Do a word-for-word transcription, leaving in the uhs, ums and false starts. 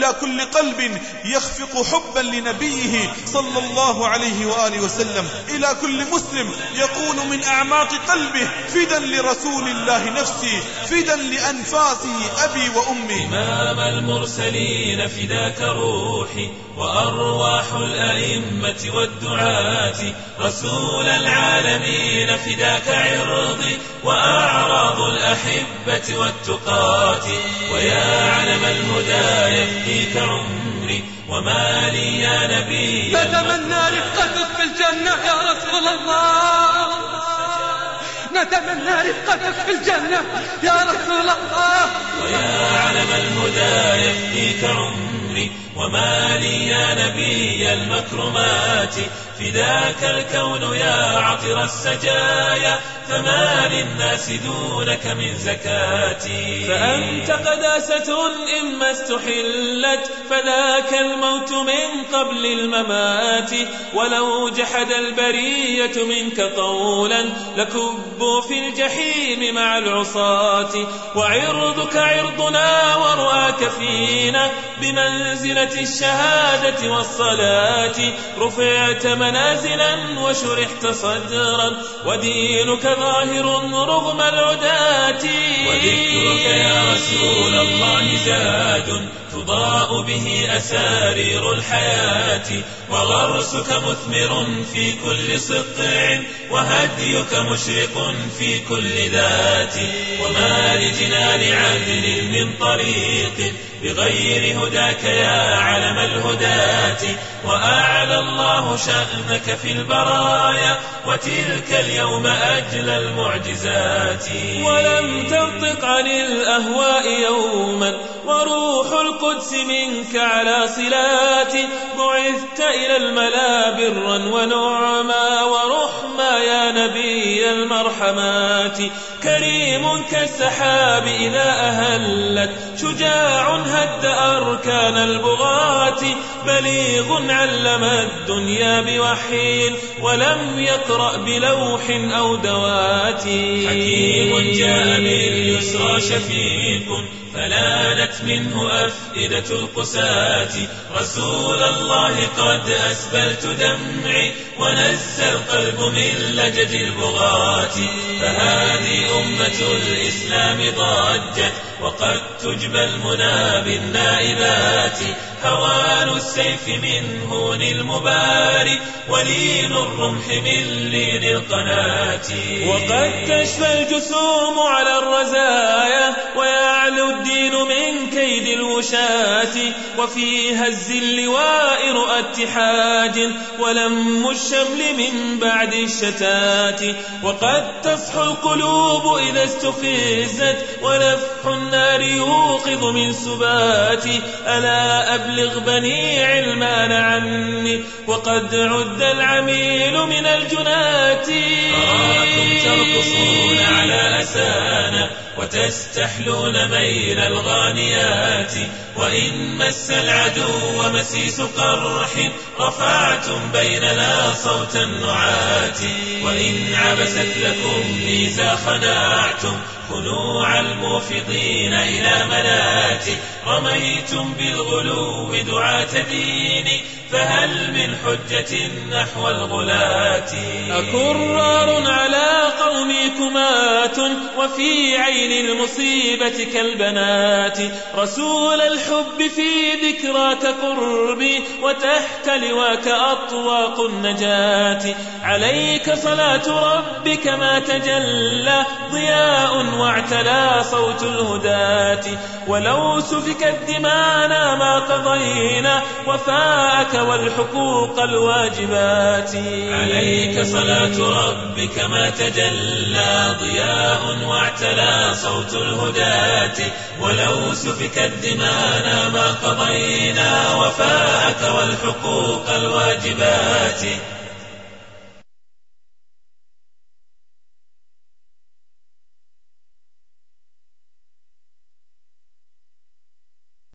إلى كل قلب يخفق حبا لنبيه صلى الله عليه وآله وسلم، إلى كل مسلم يقول من أعماق قلبه فدا لرسول الله نفسي، فدا لأنفاسه أبي وأمي. إمام المرسلين فداك روحي وأرواح الأئمة والدعاة، رسول العالمين فداك عرضي وأعراض الأحبة والتقاة، ويا علم الهدى يفديك عمري وما لي يا نبي. نتمنى رفقتك في الجنة يا رسول الله، نتمنى رفقتك في الجنة يا رسول الله. ويا علم الهدى يفديك عمري وما لي يا نبي المكرمات، فداك الكون يا عطر السجايا، فما للناس دونك من زكاتي. فأنت قداسة إما استحلت، فذاك الموت من قبل الممات، ولو جحد البرية منك قولا لكبوا في الجحيم مع العصاة. وعرضك عرضنا ورؤاك فينا بمنزلة الشهادة والصلاة، رفعت منازلا وشرحت صدرا، ودينك ظاهر رغم العداة. وذكرك يا رسول الله زاد تضاء به أسارير الحياة، وغرسك مثمر في كل سقع، وهديك مشرق في كل ذات. وما لجنان عدل من طريق بغير هداك يا علم الهداة، وأعلى الله شأنك في البرايا، وتلك اليوم أجل المعجزات. ولم تنطق عن الأهواء يوما، وروح القدس منك على صلات، بعثت إلى الملا برا ونعما ورحما يا نبي المرحمات. كريم كالسحاب إذا أهلت، شجاع هد أركان البغاة، بليغ علم الدنيا بوحي ولم يقرأ بلوح أو دوات. حكيم جاء باليسرى شفيق فلانت منه أفئدة القساة، رسول الله قد أسبلت دمعي ونزى القلب من لجج البغاة. فهذه أمة الإسلام ضجت وقد تجبى المنى بالنائبات، هوان السيف من هون المباري، ولين الرمح من لين القناة. وقد تشفى الجسوم على الرزايا، ويعلو الدين من كيد الوشاة، وفي هز اللواء رؤى اتحاد، ولم الشمل من بعد الشتات. وقد تصحو القلوب إذا استفزت، ونفح النار يوقظ من سبات. ألا أبلغ بني علمان عني، وقد عد العميل من الجنات. أراكم ترقصون على أسانا، وتستحلون ميل الغانيات، وإن مس العدو مسيس قرح، رفعتم بيننا صوت النعات. وإن عبست لكم ليزا خنعتم خنوع الموفضين إلى منات، رميتم بالغلو دعاة ديني، فهل من حجة نحو الغلاة. أكرار على قومي كمات، وفي عين المصيبة كالبنات، رسول الحب في ذكراك قربي، وتحت لواك أطواق النجاة. عليك صلاة ربك ما تجلى ضياء واعتلى صوت الهداة، ولو سفكت دمانا ما قضينا وفاءك والحقوق الواجبات. عليك صلاة ربك ما تجلى ضياء واعتلى صوت الهداة، ولو سفكت دمانا ما قضينا وفاءك والحقوق الواجبات.